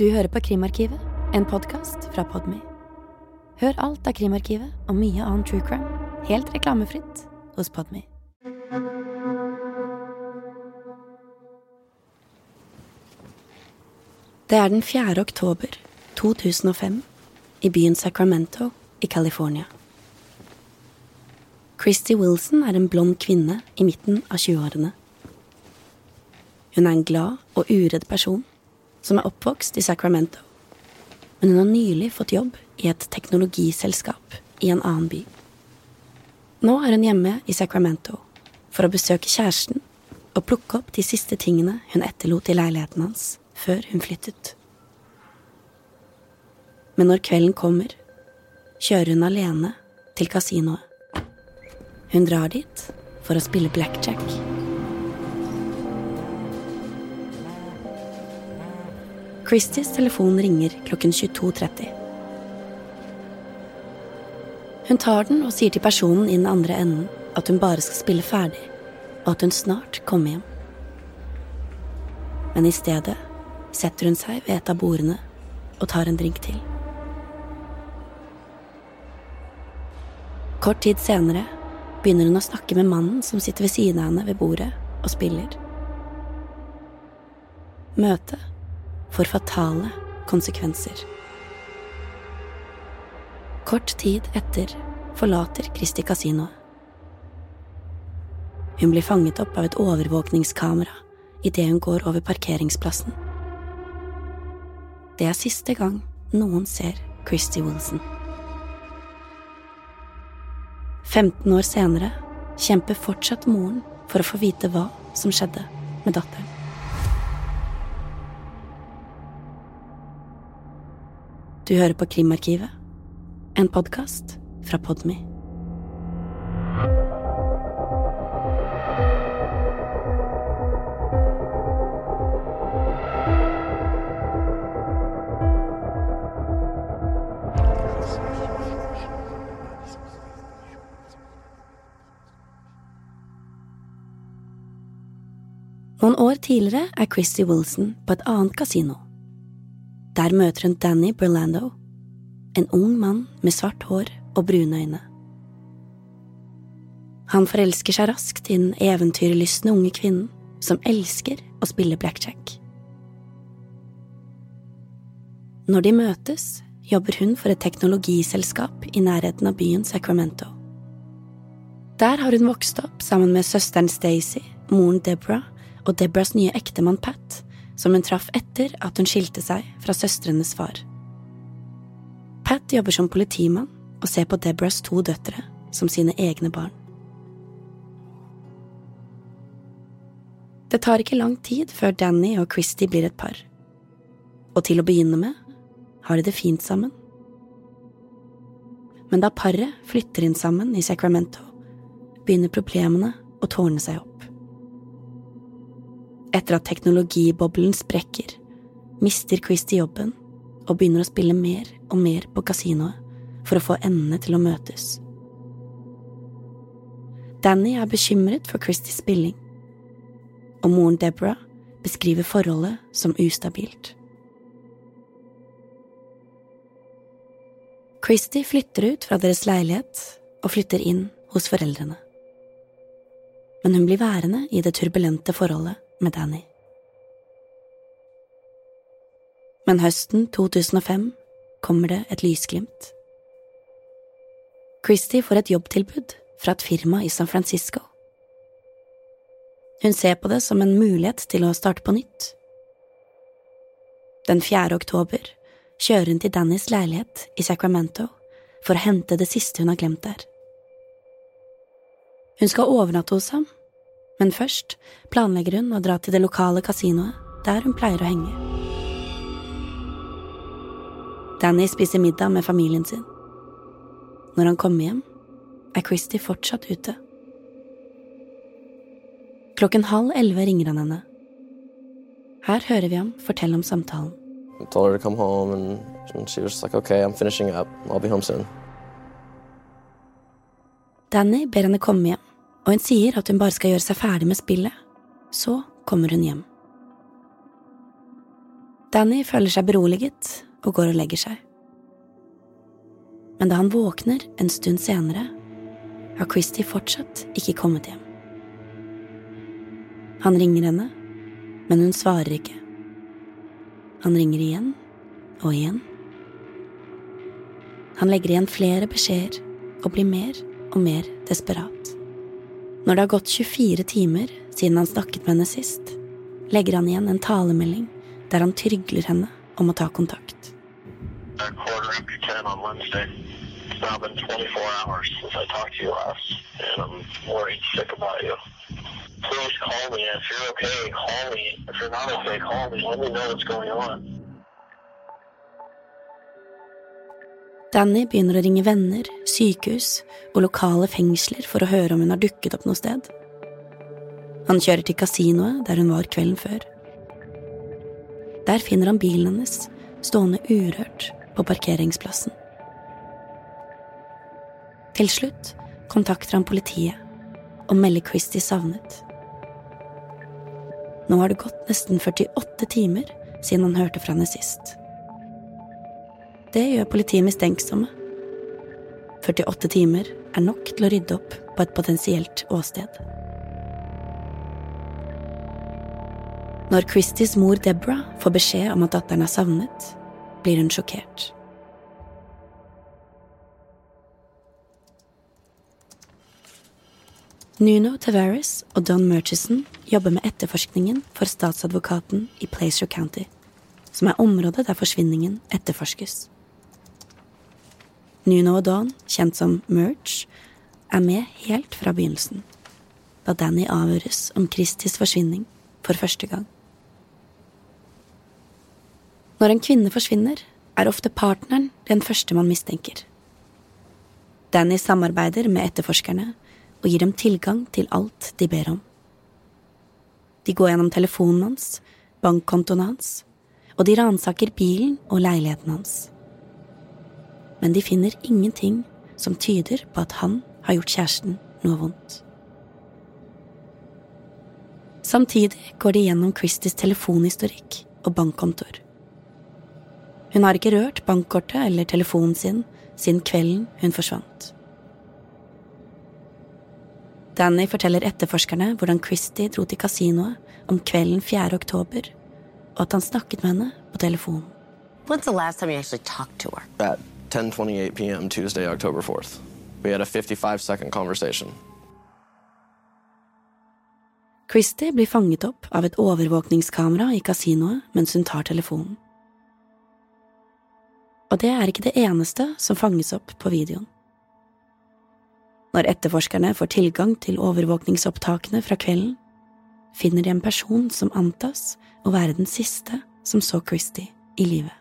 Du hører på Krimarkivet, en podcast fra Podme. Hør alt av Krimarkivet og mye annen true crime, helt reklamefritt, hos Podme. Det er den 4. oktober 2005 i byen Sacramento i California. Christy Wilson er en blond kvinne i midten av 20-årene. Hun er en glad og uredd person som er oppvokst i Sacramento, men hun har nylig fått jobb i et teknologiselskap i en annen by. Nå er hun hjemme i Sacramento for å besøke kjæresten og plukke opp de siste tingene hun etterlot i leiligheten hans før hun flyttet. Men når kvelden kommer, kjører hun alene til kasinoet. Hun drar dit for å spille blackjack. Christys telefon ringer klokken 22:30. Hun tar den og sier til personen i den andre enden at hun bare skal spille ferdig, og at hun snart kommer hjem. Men i stedet setter hun seg ved et av bordene og tar en drink til. Kort tid senere begynner hun å snakke med mannen som sitter ved siden av henne ved bordet og spiller. Møtet får fatale konsekvenser. Kort tid etter forlater Christy kasinoet. Hun blir fanget opp av et overvåkningskamera i det hun går over parkeringsplassen. Det er siste gang noen ser Christy Wilson. 15 år senere kjemper fortsatt moren for å få vite hva som skjedde med datteren. Du hører på Krimarkivet, en podcast fra Podme. Noen år tidligere er Christy Wilson på et annet kasino. Der møter hun Danny Burlando, en ung mann med svart hår og brune øyne. Han forelsker seg raskt i den eventyrlystne unge kvinnen som elsker å spille blackjack. Når de møtes, jobber hun for et teknologiselskap i nærheten av byen Sacramento. Der har hun vokst opp sammen med søsteren Stacy, moren Deborah og Deborahs nye ektemann Pat, som hun traff etter at hun skilte seg fra søstrenes far. Pat jobber som politimann og ser på Deborahs 2 døtre som sine egne barn. Det tar ikke lang tid før Danny og Christy blir et par. Og til å begynne med har de det fint sammen. Men da paret flytter inn sammen i Sacramento, begynner problemene å tårne seg opp. Etter at teknologiboblen sprekker, mister Christy jobben og begynner å spille mer og mer på kasinoet for å få endene til å møtes. Danny er bekymret for Christys spilling, og moren Deborah beskriver forholdet som ustabilt. Christy flytter ut fra deres leilighet og flytter inn hos foreldrene. Men hun blir værende i det turbulente forholdet med Danny. Men høsten 2005 kommer det et lysglimt. Christy får et jobbtilbud fra et firma i San Francisco. Hun ser på det som en mulighet til å starte på nytt. Den 4. oktober kjører hun til Dannys leilighet i Sacramento for å hente det siste hun har glemt der. Hun skal overnatte hos ham, men først planlegger hun å dra til det lokale kasinoet der hun pleier å henge. Danny spiser middag med familien sin. Når han kommer hjem, er Christy fortsatt ute. 10:30 ringer han henne. Her hører vi ham fortelle om samtalen. I told her to come home and she was like, okay, I'm finishing up. I'll be home soon. Danny ber henne komme hjem, og hun sier at hun bare skal gjøre seg ferdig med spillet. Så kommer hun hjem. Danny føler seg beroliget og går og legger seg. Men da han våkner en stund senere, har Christy fortsatt ikke kommet hjem. Han ringer henne, men hun svarer ikke. Han ringer igjen og igjen. Han legger igjen flere beskjeder og blir mer og mer desperat. Når det har gått 24 timer siden han snakket med henne sist, legger han igjen en talemelding der han trygler henne om å ta kontakt. 10:15 on Wednesday. It's now been 24 hours since I talked to you last, and I'm worried sick about you. Please call me. If you're okay, call me. If you're not okay, call me. Let me know what's going on. Danny begynner å ringe venner, sykehus og lokale fengsler for å høre om hun har dukket opp noe sted. Han kjører til kasinoet der hun var kvelden før. Der finner han bilen hennes, stående urørt på parkeringsplassen. Til slutt kontakter han politiet og melder Christy savnet. Nå har det gått nesten 48 timer siden han hørte fra henne sist. Det gjør politiet mistenksomme. 48 timer er nok til å rydde opp på et potensielt åsted. Når Christys mor Deborah får beskjed om at datteren er savnet, blir hun sjokkert. Nuno Tavares og Don Murchison jobber med etterforskningen for statsadvokaten i Placer County, som er området der forsvinningen etterforskes. Nuno og Don, kjent som Murch, er med helt fra begynnelsen, da Danny avhøres om Christys forsvinning for første gang. Når en kvinne forsvinner, er ofte partneren den første man mistenker. Danny samarbeider med etterforskerne og gir dem tilgang til alt de ber om. De går gjennom telefonen hans, bankkontoen hans, og de ransaker bilen og leiligheten hans. Men de finner ingenting som tyder på at han har gjort kjæresten noe vondt. Samtidig går de gjennom Christys telefonhistorikk og bankkontoer. Hun har ikke rørt bankkortet eller telefonen sin siden kvelden hun forsvant. Danny forteller etterforskerne hvordan Christy dro til kasinoet om kvelden 4. oktober, og at han snakket med henne på telefonen. When's the last time you actually talked to her? At 10:28 p.m. Tuesday, October 4th. We had a 55-second conversation. Christy blir fanget opp av et overvåkningskamera i kasinoet mens hun tar telefonen. Og det er ikke det eneste som fanges opp på videoen. Når etterforskerne får tilgang til overvåkningsopptakene fra kvelden, finner de en person som antas å være den siste som så Christy i live.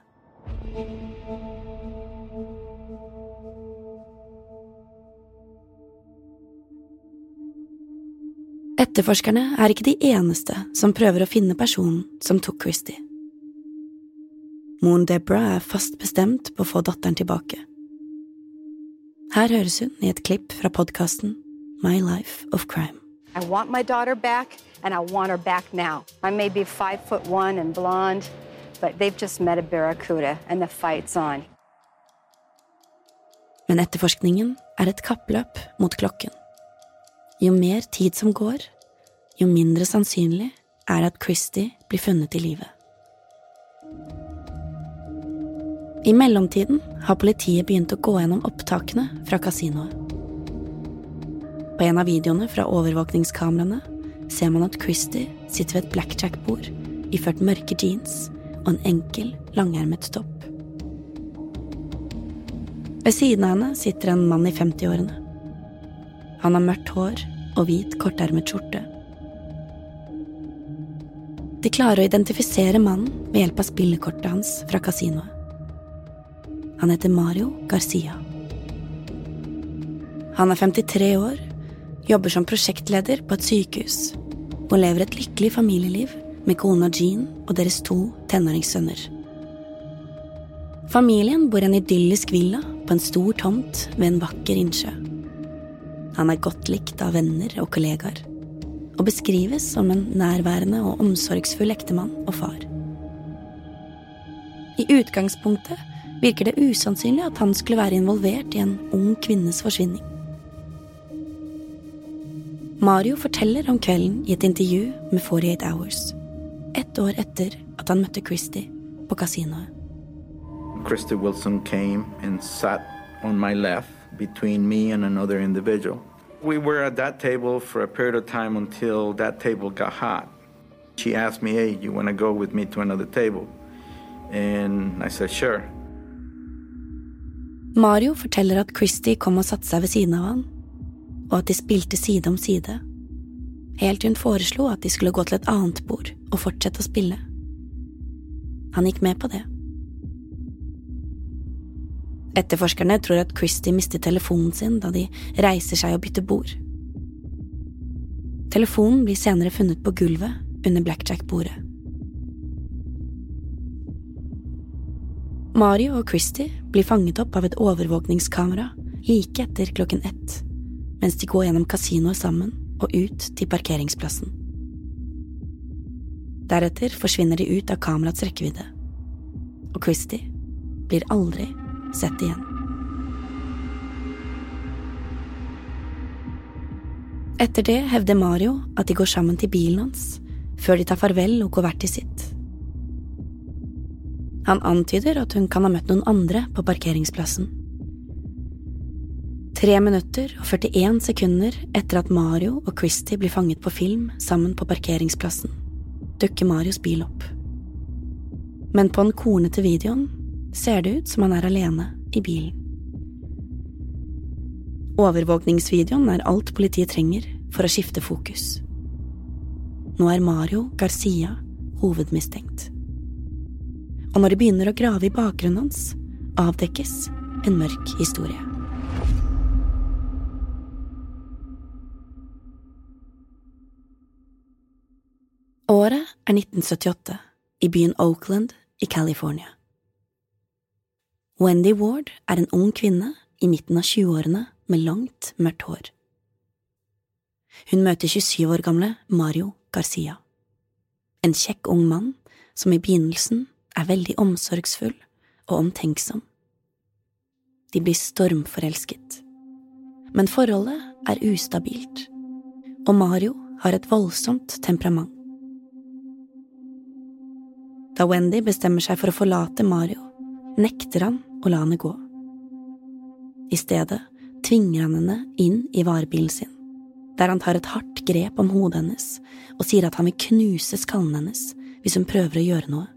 Etterforskerne er ikke de eneste som prøver å finne personen som tok Christy. Moren Deborah er fast bestemt på å få datteren tilbake. Her høres hun i et klipp fra podcasten My Life of Crime. I want my daughter back, and I want her back now. I may be 5'1" and blonde, but they've just met a barracuda, and the fight's on. Men etterforskningen er et kappløp mot klokken. Jo mer tid som går, jo mindre sannsynlig er at Christy blir funnet i live. I mellomtiden har politiet begynt å gå gjennom opptakene fra kasinoet. På en av videoene fra overvåkningskameraene ser man at Christy sitter ved et blackjack-bord iført mørke jeans og en enkel, langermet topp. Ved siden av henne sitter en mann i 50-årene. Han har mørkt hår og hvit, kortermet skjorte. De klarer å identifisere mannen ved hjelp av spillekortet hans fra kasinoet. Han heter Mario Garcia. Han er 53 år, jobber som prosjektleder på et sykehus og lever et lykkelig familieliv med kona Jean og deres 2 tenåringssønner. Familien bor i en idyllisk villa på en stor tomt ved en vakker innsjø. Han er godt likt av venner og kollegaer, og beskrives som en nærværende og omsorgsfull ektemann og far. I utgangspunktet virker det usannsynlig at han skulle være involvert I en ung kvinnes forsvinning. Mario forteller om kvelden I et intervju med 48 Hours, 1 år etter at han møtte Christy på kasinoet. Christy Wilson came and sat on my left between me and another individual. We were at that table for a period of time until that table got hot. She asked me, hey, you want to go with me to another table? And I said, sure. Mario forteller at Christy kom og satte seg ved siden av han, og at de spilte side om side, helt til hun foreslo at de skulle gå til et annet bord og fortsette å spille. Han gikk med på det. Etterforskerne tror at Christy mistet telefonen sin da de reiser seg og bytter bord. Telefonen blir senere funnet på gulvet under blackjack-bordet. Mario og Christy blir fanget opp av et overvåkningskamera like etter 1:00, mens de går gjennom kasinoet sammen og ut til parkeringsplassen. Deretter forsvinner de ut av kamerats rekkevidde, og Christy blir aldri sett igjen. Etter det hevder Mario at de går sammen til bilen hans, før de tar farvel og går hvert til sitt. Han antyder at hun kan ha møtt noen andre på parkeringsplassen. 3 minutter og 41 sekunder etter at Mario og Christy blir fanget på film sammen på parkeringsplassen, dukker Marios bil opp. Men på den kornete videoen ser det ut som han alene I bilen. Overvåkningsvideoen alt politiet trenger for å skifte fokus. Nå Mario Garcia hovedmistenkt. Og når de begynner å grave I bakgrunnen hans, avdekkes en mørk historie. Året 1978 I byen Oakland I California. Wendy Ward en ung kvinne I midten av 20-årene med langt, mørkt hår. Hun møter 27 år gamle Mario Garcia. En kjekk ung mann som I begynnelsen veldig omsorgsfull og omtenksom. De blir stormforelsket. Men forholdet ustabilt, og Mario har et voldsomt temperament. Da Wendy bestemmer seg for å forlate Mario, nekter han å la henne gå. I stedet tvinger han henne inn I varebilen sin, der han tar et hardt grep om hodet hennes og sier at han vil knuse skallen hennes hvis hun prøver å gjøre noe.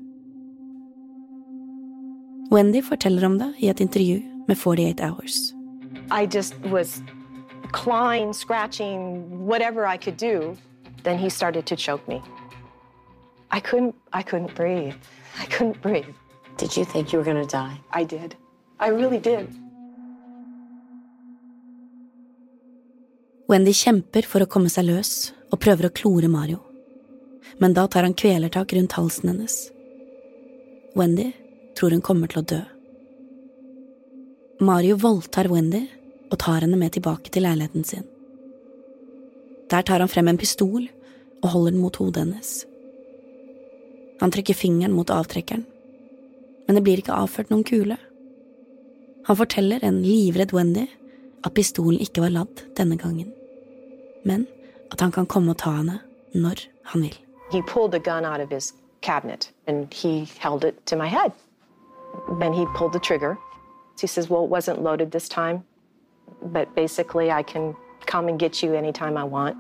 Wendy forteller om det I et intervju med 48 Hours. I just was clawing, scratching, whatever I could do. Then he started to choke me. I couldn't breathe. I couldn't breathe. Did you think you were going to die? I did. I really did. Wendy kjemper for å komme seg løs og prøver å klore Mario. Men da tar han kvelertak rundt halsen hennes. Wendy tror hun kommer til å dø. Mario voldtar Wendy og tar henne med tilbake til leiligheten sin. Der tar han frem en pistol og holder den mot hodet hennes. Han trykker fingeren mot avtrekkeren, men det blir ikke avført noen kule. Han forteller en livredd Wendy at pistolen ikke var ladd denne gangen, men at han kan komme og ta henne når han vil. He pulled the gun out of his cabinet and he held it to my head. Then he pulled the trigger. He says, well, it wasn't loaded this time, but basically I can come and get you anytime I want.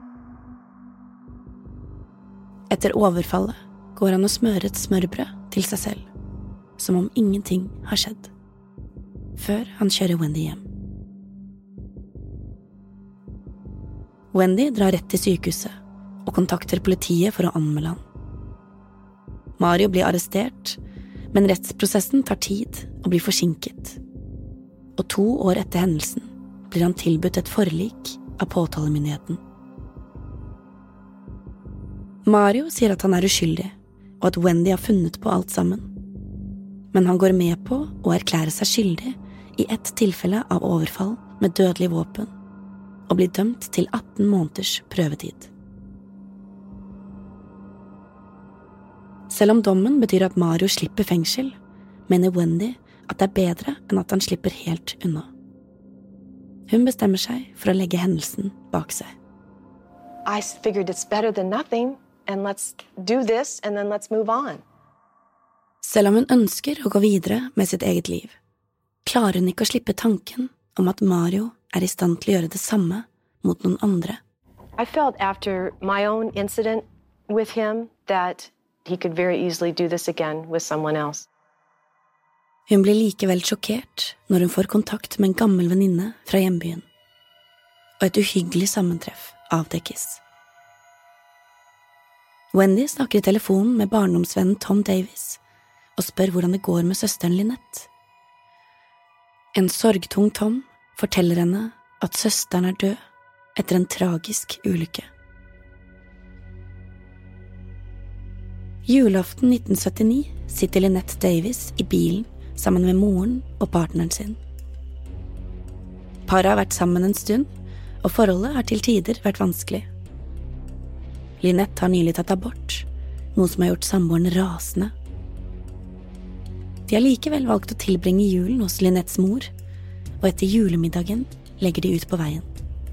Etter overfallet går han og smører et smørbrød til seg selv, som om ingenting har skjedd, før han kjører Wendy hjem. Wendy drar rett til sykehuset og kontakter politiet for å anmelde han. Mario blir arrestert, men rettsprosessen tar tid og blir forsinket. Og 2 år etter hendelsen blir han tilbudt et forlik av påtalemyndigheten. Mario sier at han uskyldig, og at Wendy har funnet på alt sammen. Men han går med på å erklære seg skyldig I ett tilfelle av overfall med dødelig våpen, og blir dømt til 18 måneders prøvetid. Selv om dommen betyr at Mario slipper fengsel, mener Wendy at det bedre enn at han slipper helt unna. Hun bestemmer seg for å legge hendelsen bak seg. I figured it's better than nothing, and let's do this, and then let's move on. Selv om hun ønsker å gå videre med sitt eget liv, klarer hun ikke å slippe tanken om at Mario I stand til å gjøre det samme mot noen andre. I felt after my own incident with him that he could very easily do this again with someone else. Hun blir likevel sjokkert når hun får kontakt med en gammel venninne fra hjembyen, og et uhyggelig sammentreff avdekkes. Wendy snakker I telefonen med barndomsvennen Tom Davis og spør hvordan det går med søsteren Lynette. En sorgtung Tom forteller henne at søsteren død etter en tragisk ulykke. Julaften 1979 sitter Lynette Davis I bilen sammen med moren og partneren sin. Paret har vært sammen en stund, og forholdet har til tider vært vanskelig. Lynette har nylig tatt abort, noe som har gjort samboeren rasende. De har likevel valgt å tilbringe julen hos Lynettes mor, og etter julemiddagen legger de ut på veien.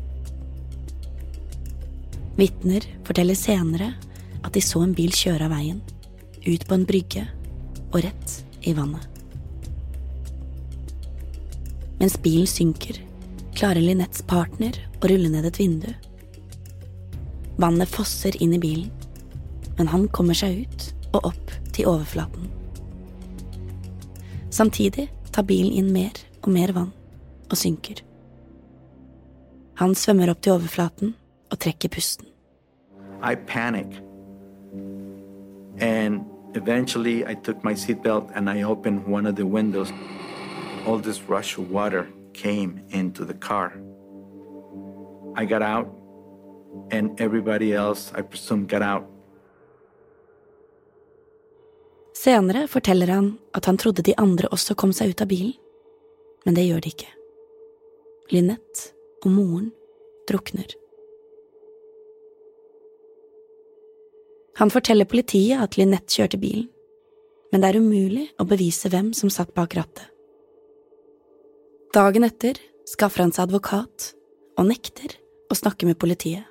Vitner forteller senere at de så en bil kjøre av veien, ut på en brygge og rett I vannet. Mens bilen synker, klarer Lynettes partner å rulle ned et vindu. Vannet fosser inn I bilen, men han kommer seg ut og opp til overflaten. Samtidig tar bilen inn mer og mer vann og synker. Han svømmer opp til overflaten og trekker pusten. I panicked. And eventually I took my seatbelt and I opened one of the windows. All this rush of water came into the car. I got out and everybody else, I presume, got out. Senere forteller han at han trodde de andre også kom seg ut av bilen, men det gjør de ikke. Lynette og moren drukner. Han forteller politiet at Lynette kjørte bilen, men det umulig å bevise hvem som satt bak rattet. Dagen etter skaffer han seg advokat og nekter å snakke med politiet.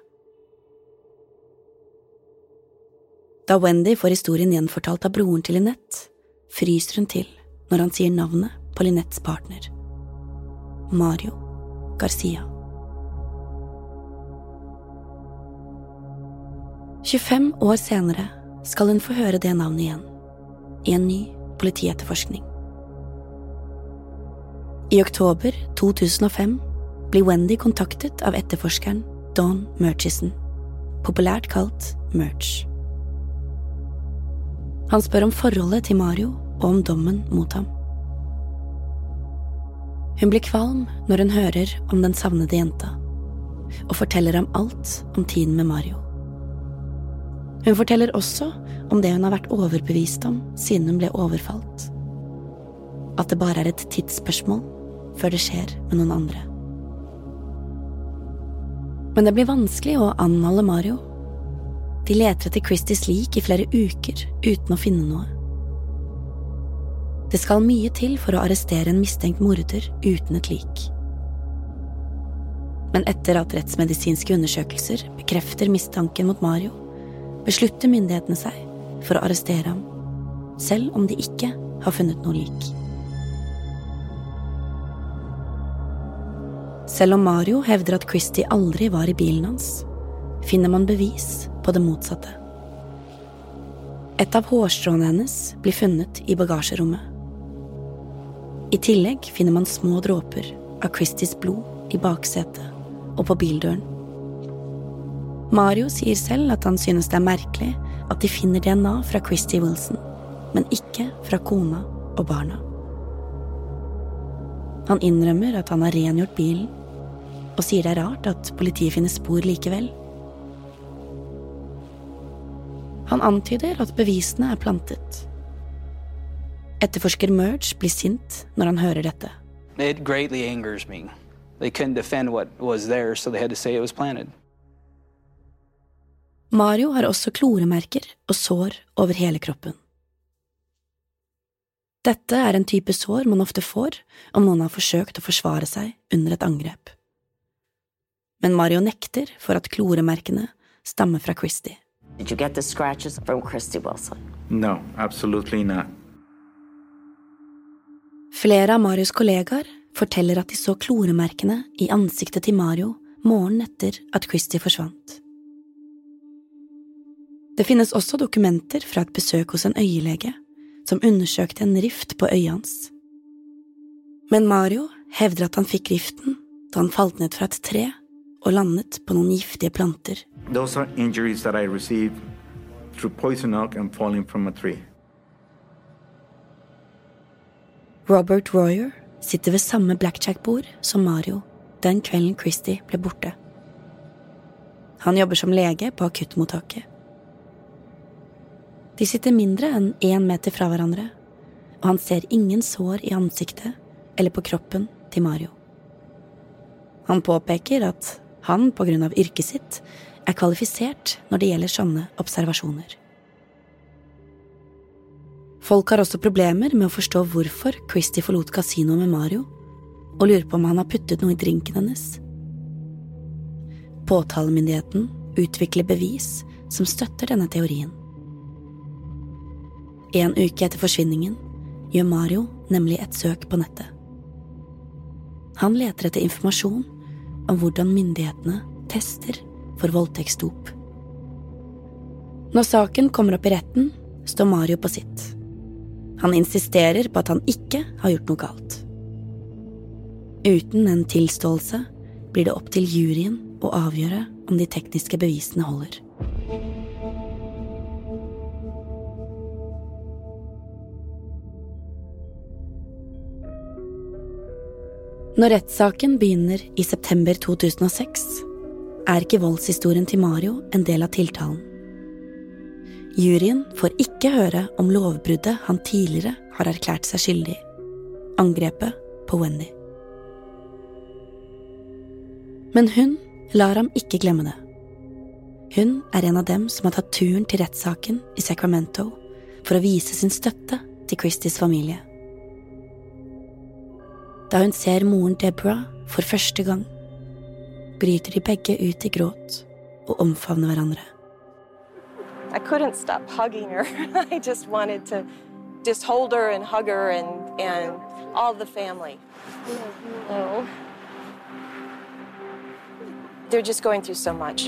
Da Wendy får historien gjenfortalt av broren til Lynette, fryser hun til når han sier navnet på Lynettes partner, Mario Garcia. 25 år senere skal hun få høre det navnet igjen, I en ny politietterforskning. I oktober 2005 blir Wendy kontaktet av etterforskeren Don Murchison, populært kalt Murch. Han spør om forholdet til Mario og om dommen mot ham. Hun blir kvalm når hun hører om den savnede jenta, og forteller ham alt om tiden med Mario. Hun forteller også om det hun har vært overbevist om siden hun ble overfalt. At det bare et tidsspørsmål før det skjer med noen andre. Men det blir vanskelig å anholde Mario. De leter etter Christies lik I flere uker uten å finne noe. Det skal mye til for å arrestere en mistenkt morder uten et lik. Men etter at rettsmedisinske undersøkelser bekrefter mistanken mot Mario, beslutter myndighetene seg for å arrestere ham, selv om de ikke har funnet noe lik. Selv om Mario hevder at Christie aldri var I bilen hans, finner man bevis på det motsatte. Et av hårstråene hennes blir funnet I bagasjerommet. I tillegg finner man små dråper av Christies blod I baksetet og på bildøren. Mario sier selv at han synes det merkelig at de finner DNA fra Christie Wilson, men ikke fra kona og barna. Han innrømmer at han har rengjort bilen, og sier det rart at politiet finner spor likevel. Han antyder at bevisene plantet. Etterforsker Murch blir sint når han hører dette. It greatly angers me. They couldn't defend what was there, so they had to say it was planted. Mario har også kloremerker og sår over hele kroppen. Dette er en type sår man ofte får om noen har forsøkt å forsvare seg under et angrep. Men Mario nekter for at kloremerkene stammer fra Christy. Did you get the scratches from Christy Wilson? No, absolutely not. Flere av Marios kollegaer forteller at de så kloremerkene i ansiktet til Mario morgenen etter at Christy forsvant. Det finnes også dokumenter fra et besøk hos en øyelege som undersøkte en rift på øyet hans. Men Mario hevder at han fikk riften da han falt ned fra et tre og landet på noen giftige planter. Those are injuries that I received through poison oak and falling from a tree. Robert Royer sitter ved samme blackjack-bord som Mario den kvelden Christy ble borte. Han jobber som lege på akuttmottaket. De sitter mindre enn 1 meter fra hverandre, og han ser ingen sår i ansiktet eller på kroppen til Mario. Han påpeker at han, på grunn av yrket sitt, er kvalifisert når det gjelder sånne observasjoner. Folk har også problemer med å forstå hvorfor Christy forlot kasino med Mario, og lurer på om han har puttet noe i drinken hennes. Påtalemyndigheten utvikler bevis som støtter denne teorien. 1 uke etter forsvinningen gjør Mario nemlig et søk på nettet. Han leter etter informasjon om hvordan myndighetene tester for voldtektsdop. Når saken kommer opp i retten, står Mario på sitt. Han insisterer på at han ikke har gjort noe galt. Uten en tilståelse blir det opp til juryen å avgjøre om de tekniske bevisene holder. Når rettssaken begynner i september 2006, er ikke voldshistorien til Mario en del av tiltalen. Juryen får ikke høre om lovbruddet han tidligere har erklært seg skyldig, angrepet på Wendy. Men hun lar ham ikke glemme det. Hun er en av dem som har tatt turen til rettssaken i Sacramento for å vise sin støtte til Christys familie. Da hun ser moren Deborah for første gang, bryter de begge ut i gråt og omfavner hverandre. I couldn't stop hugging her. I just wanted to just hold her and hug her and all the family. Oh. They're just going through so much.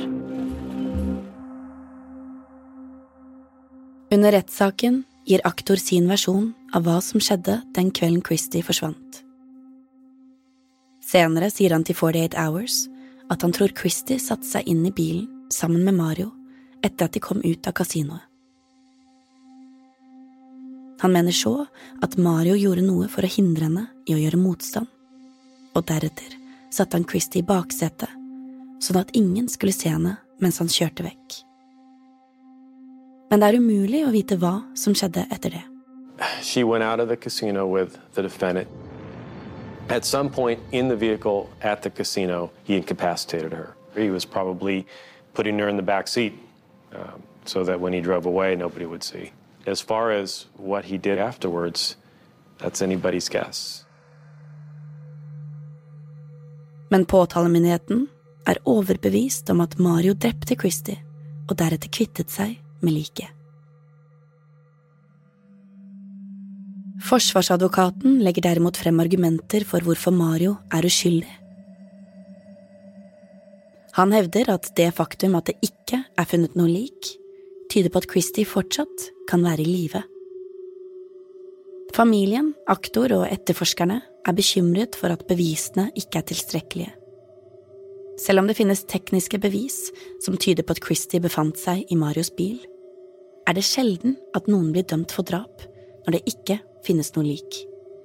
Under rettssaken gir aktor sin versjon av hva som skjedde den kvelden Christy forsvant. Senere sier han til 48 Hours at han tror Christy satte seg inn i bilen sammen med Mario etter at de kom ut av kasinoet. Han mener så at Mario gjorde noe for å hindre henne i å gjøre motstand, og deretter satte han Christy i baksetet, sånn at ingen skulle se henne mens han kjørte vekk. Men det er umulig å vite hva som skjedde etter det. She went out of the casino with the defendant. At some point in the vehicle at the casino, he incapacitated her. He was probably putting her in the back seat so that when he drove away, nobody would see. As far as what he did afterwards, that's anybody's guess. Men påtalemyndigheten er overbevist om at Mario drepte Christy og deretter kvittet seg med liket. Forsvarsadvokaten legger derimot frem argumenter for hvorfor Mario er uskyldig. Han hevder at det faktum at det ikke er funnet noe lik, tyder på at Christy fortsatt kan være i live. Familien, aktor og etterforskerne er bekymret for at bevisene ikke er tilstrekkelige. Selv om det finnes tekniske bevis som tyder på at Christy befant seg i Marios bil, er det sjelden at noen blir dømt for drap når det ikke finnes noe lik.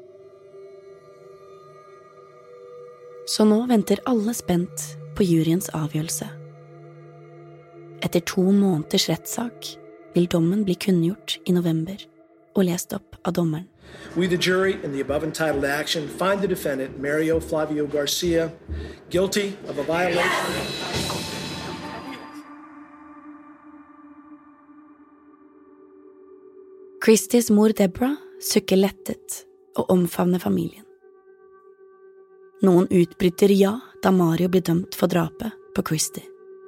Så nå venter alle spent på juryens avgjørelse. Etter 2 måneders rettssak vil dommen bli kunngjort i november og lest opp av dommeren. We, the jury, in the above entitled action, find the defendant, Mario Flavio Garcia, guilty of a violation. Christies mor Deborah sukker lettet og omfavner familien. Noen utbryter ja da Mario blir dømt for drapet på Christie.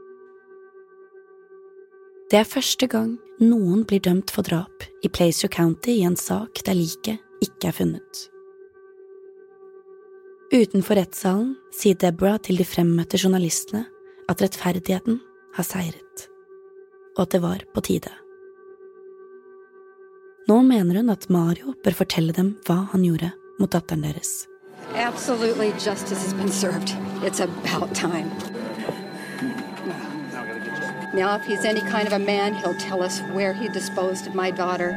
Det første gang noen blir dømt for drap i Placer County i en sak der liket ikke funnet. Utenfor rettssalen sier Deborah til de fremmøtte journalistene at rettferdigheten har seiret, og at det var på tide. Nå mener hun at Mario bør fortelle dem hva han gjorde mot datteren deres. Absolutely, justice has been served. It's about time. Now, if he's any kind of a man, he'll tell us where he disposed of my daughter.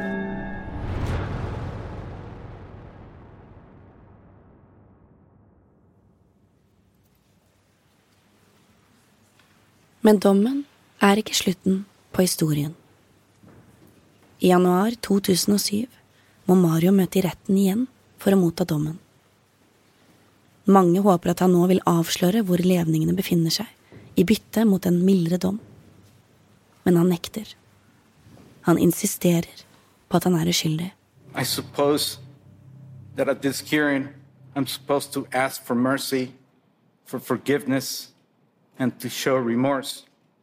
Men dommen ikke slutten på historien. I januar 2007 må Mario møte i retten igjen for å motta dommen. Mange håper at han nå vil avsløre hvor levningene befinner seg, i bytte mot en mildere dom. Men han nekter. Han insisterer på at han uskyldig. I suppose that at this hearing I'm supposed to ask for mercy, for forgiveness, and to show remorse.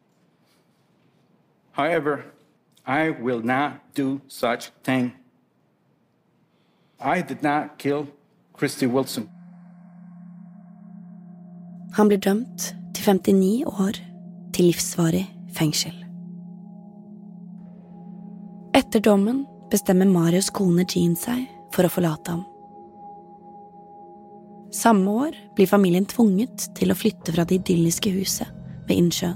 However, I will not do such thing. I did not kill Christy Wilson. Han blir dømt til 59 år til livsvarig fengsel. Etter dommen bestemmer Marios kone Jean seg for å forlate ham. Samme år blir familien tvunget til å flytte fra det idylliske huset ved innsjøen.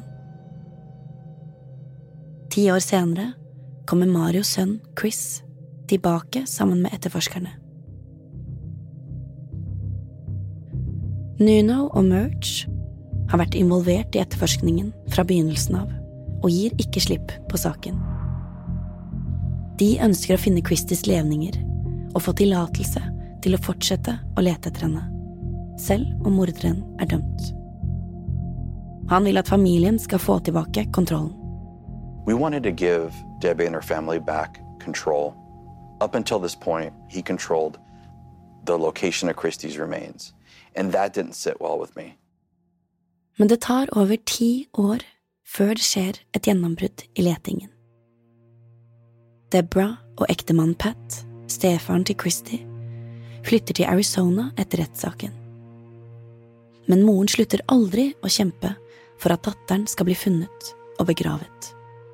10 år senere kommer Marios sønn Chris tilbake sammen med etterforskerne. Nuno og Murch har vært involvert i etterforskningen fra begynnelsen av, og gir ikke slipp på saken. De ønsker å finne Christies levninger og få tillatelse til å fortsette å lete etter henne, selv om morderen dømt. Han vil at familien skal få tilbake kontrollen. We wanted to give Debbie and her family back control. Up until this point, he controlled the location of Christie's remains, and that didn't sit well with me. Men det tar over 10 år før det skjer et gjennombrudd i letingen. Deborah og ektemannen Pat, stefaren til Christie, flytter til Arizona etter rettssaken. Men moren slutter aldri å kjempe for at datteren skal bli funnet og begravet.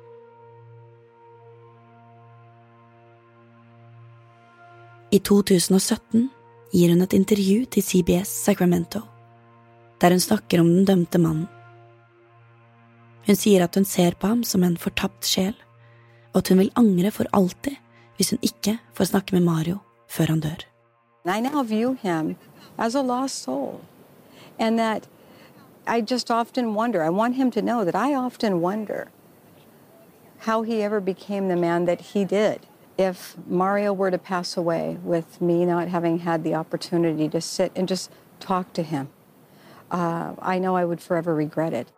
I 2017 gir hun et intervju til CBS Sacramento, der hun snakker om den dømte mannen. Hun sier at hun ser på ham som en fortapt sjel, og at hun vil angre for alltid hvis hun ikke får snakke med Mario før han dør. I now view him as a lost soul, and that I just often wonder, I want him to know that I often wonder how he ever became the man that he did. If Mario were to pass away with me not having had the opportunity to sit and just talk to him, I know I would forever regret it.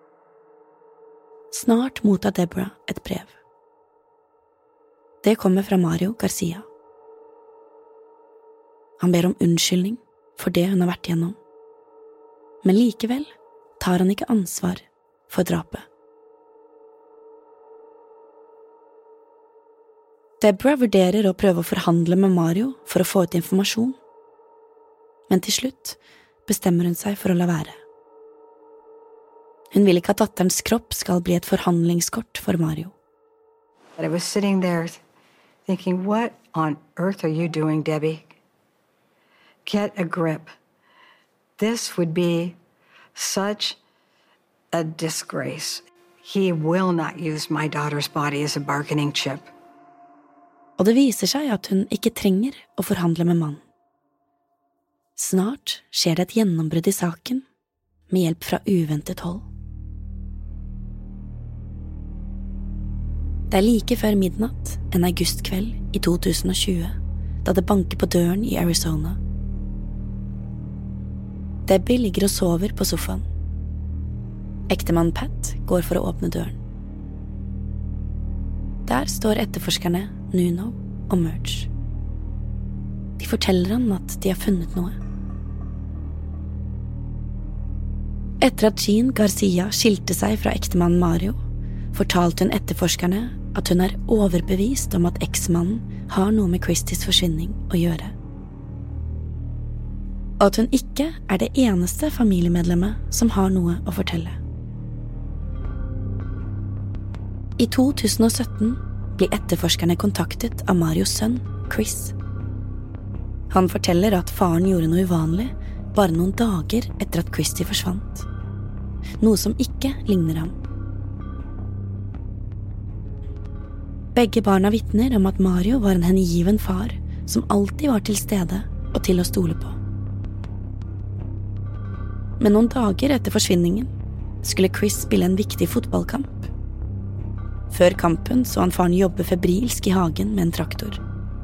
Snart mottar Deborah et brev. Det kommer fra Mario Garcia. Han ber om unnskyldning for det hun har vært gjennom. Men likevel tar han ikke ansvar for drapet. Deborah vurderer å prøve å forhandle med Mario for å få ut informasjon. Men til slutt bestemmer hun seg for å la være. Hun vil ikke at datterens kropp skal bli et forhandlingskort for Mario. I was sitting there thinking, what on earth are you doing, Debbie? Get a grip. This would be such a disgrace. He will not use my daughter's body as a bargaining chip. Og det viser seg at hun ikke trenger å forhandle med mannen. Snart skjer det et gjennombrudd i saken, med hjelp fra uventet hold. Det like før midnatt, en augustkveld i 2020, da det banker på døren i Arizona. Debbie ligger og sover på sofaen. Ektemannen Pat går for å åpne døren. Der står etterforskerne Nuno og Merge. De forteller han at de har funnet noe. Etter at Jean Garcia skilte seg fra ektemannen Mario, fortalte hun etterforskerne at hun er overbevist om at eksmannen har noe med Christies forsvinning å gjøre. Og at hun ikke er det eneste familiemedlemmet som har noe å fortelle. I 2017 blir etterforskerne kontaktet av Marios sønn, Chris. Han forteller at faren gjorde noe uvanlig bare noen dager etter at Christie forsvant. Noe som ikke ligner ham. Begge barna vitner om at Mario var en hengiven far som alltid var til stede og til å stole på. Men noen dager etter forsvinningen skulle Chris spille en viktig fotballkamp. Før kampen så han faren jobbe febrilsk i hagen med en traktor.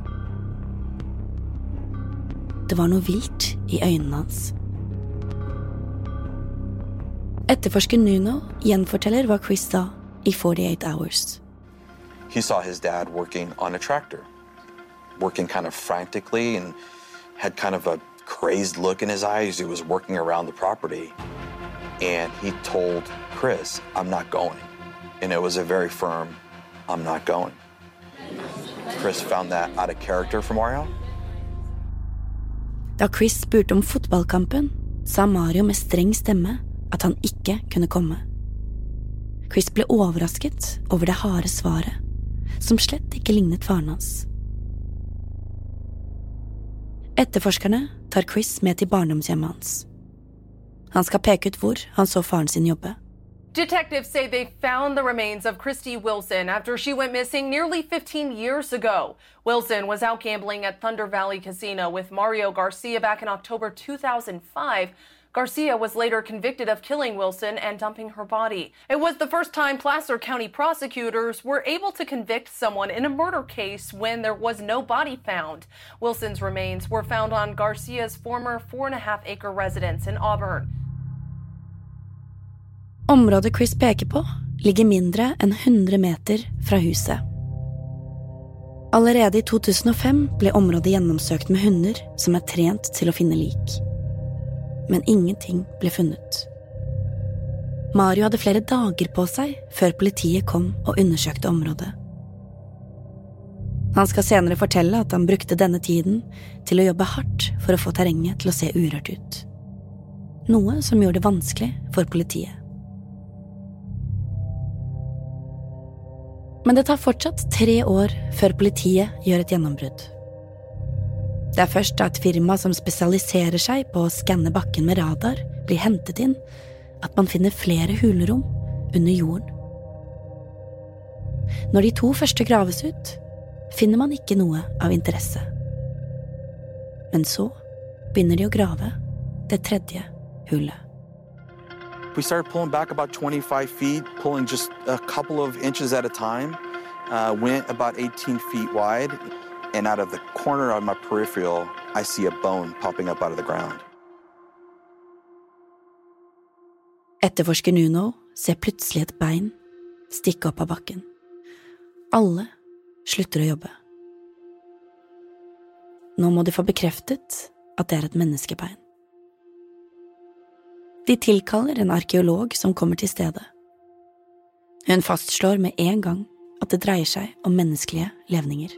Det var noe vilt i øynene hans. Etterforsker Nuno gjenforteller hva Chris sa i 48 Hours. He saw his dad working on a tractor, working kind of frantically and had kind of a crazed look in his eyes. He was working around the property. And he told Chris, I'm not going. And it was a very firm, I'm not going. Chris found that out of character for Mario. Da Chris spurte om fotballkampen, sa Mario med streng stemme at han ikke kunne komme. Chris ble overrasket over det harde svaret, som slett ikke lignet faren hans. Etterforskerne tar Chris med til barndomshjemmet hans. Han skal peke ut hvor han så faren sin jobbe. Detectives say they found the remains of Christy Wilson after she went missing nearly 15 years ago. Wilson was out gambling at Thunder Valley Casino with Mario Garcia back in October 2005. Garcia was later convicted of killing Wilson and dumping her body. It was the first time Placer County prosecutors were able to convict someone in a murder case when there was no body found. Wilson's remains were found on Garcia's former 4.5-acre residence in Auburn. Området Chris peker på ligger mindre enn 100 meter fra huset. Allerede i 2005 ble området gjennomsøkt med hunder som er trent til å finne lik. Men ingenting ble funnet. Mario hadde flere dager på seg før politiet kom og undersøkte området. Han skal senere fortelle at han brukte denne tiden til å jobbe hardt for å få terrenget til å se urørt ut. Noe som gjorde det vanskelig for politiet. Men det tar fortsatt 3 år før politiet gjør et gjennombrudd. Det er først da et firma som spesialiserer seg på å skanne bakken med radar blir hentet inn, at man finner flere hulrom under jorden. Når de 2 første graves ut, finner man ikke noe av interesse. Men så begynner de å grave det 3. hullet. We started pulling back about 25 feet, pulling just a couple of inches at a time, went about 18 feet wide, and out of the corner of my peripheral, I see a bone popping up out of the ground. Etterforsker Nuno ser plutselig et bein stikke opp av bakken. Alle slutter å jobbe. Nå må de få bekreftet at det er et menneskebein. De tilkaller en arkeolog som kommer til stedet. Hun fastslår med en gang at det dreier seg om menneskelige levninger.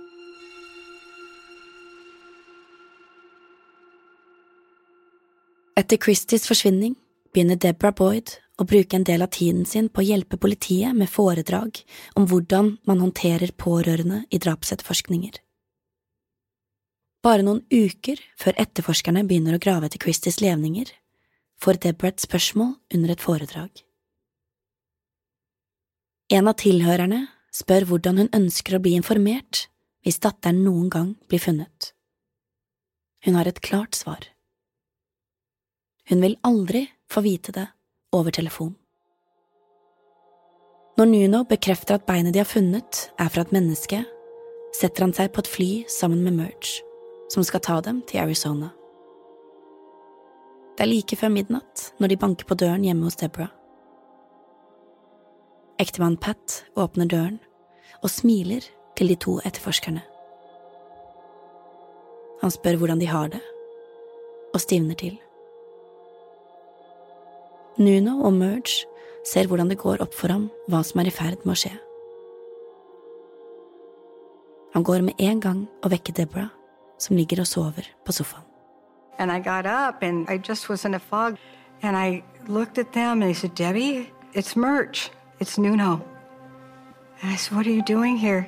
Etter Christies forsvinning begynner Deborah Boyd å bruke en del av tiden sin på å hjelpe politiet med foredrag om hvordan man håndterer pårørende i drapsetterforskninger. Bare noen uker før etterforskerne begynner å grave etter Christies levninger, får Deborah et spørsmål under et foredrag. En av tilhørerne spør hvordan hun ønsker å bli informert hvis datteren noen gang blir funnet. Hun har et klart svar. Hun vil aldri få vite det over telefon. Når Nuno bekrefter at beinet de har funnet er fra et menneske, setter han seg på et fly sammen med Merge, som skal ta dem til Arizona. Det er like før midnatt når de banker på døren hjemme hos Deborah. Ektemann Pat åpner døren og smiler til de 2 etterforskerne. Han spør hvordan de har det, og stivner til. Nuno og Merge ser hvordan det går opp for ham hva som i ferd med å skje. Han går med en gang og vekker Deborah, som ligger og sover på sofaen. And I got up and I just was in a fog. And I looked at them and they said, Debbie, it's Merge. It's Nuno. And I said, what are you doing here?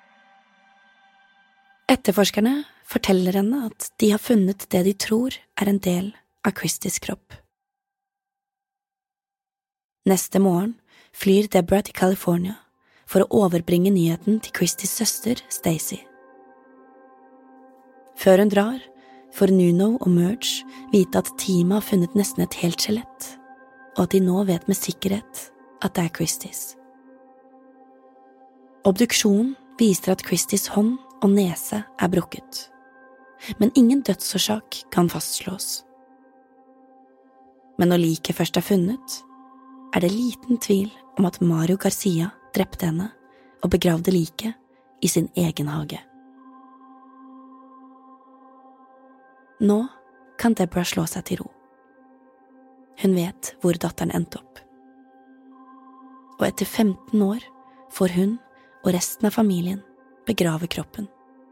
Etterforskerne forteller henne at de har funnet det de tror en del av Christies kropp. Neste morgen flyr Deborah til California for å overbringe nyheten til Christies søster, Stacy. Før hun drar, får Nuno og Merge vite at teamet har funnet nesten et helt skjelett, og at de nå vet med sikkerhet at det Christies. Obduksjonen viser at Christies hånd og nese brukket, men ingen dødsårsak kan fastslås. Men når liket først funnet, det liten tvil om at Mario Garcia drepte henne og begravde liket i sin egen hage. Nå kan Deborah slå seg til ro. Hun vet hvor datteren endte opp. Og etter 15 år får hun og resten av familien begrave kroppen.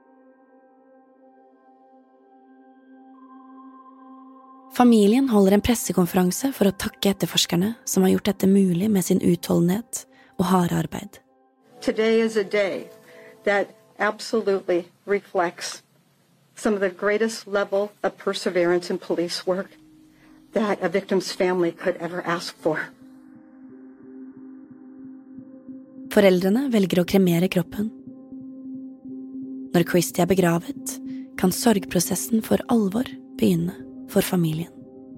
Familien holder en pressekonferanse for å takke etterforskerne som har gjort dette mulig med sin utholdenhet og harde arbeid. Today is a day that absolutely reflects some of the greatest level of perseverance in police work that a victim's family could ever ask for. Foreldrene velger å kremere kroppen. Når Christie begravet, kan sorgprosessen for alvor begynne for familien.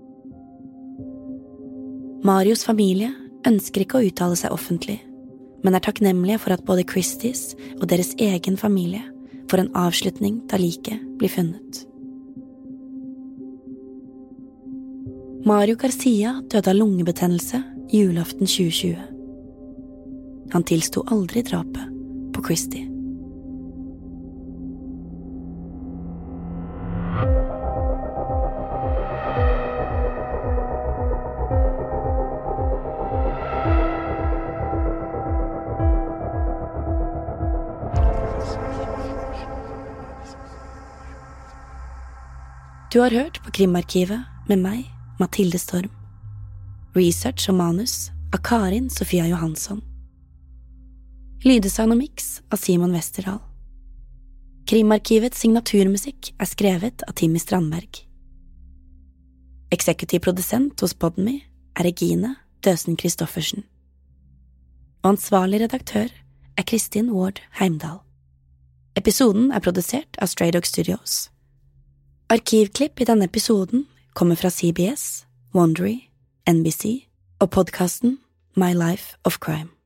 Marios familie ønsker ikke å uttale seg offentlig, men takknemlige for at både Christies og deres egen familie får en avslutning da liket blir funnet. Mario Garcia døde av lungebetennelse julaften 2020. Han tilsto aldri drapet på Christie. Du har hørt på Krimarkivet med meg, Mathilde Storm. Research og manus av Karin Sofia Johansson. Lyddesign og mix av Simon Westerdal. Krimarkivets signaturmusikk skrevet av Timmy Strandberg. Eksekutiv produsent hos Podme Regine Døsen Kristoffersen. Og ansvarlig redaktør Kristin Ward Heimdal. Episoden produsert av Stray Dog Studios. Arkivklipp i denne episoden kommer fra CBS, Wondery, NBC og podcasten My Life of Crime.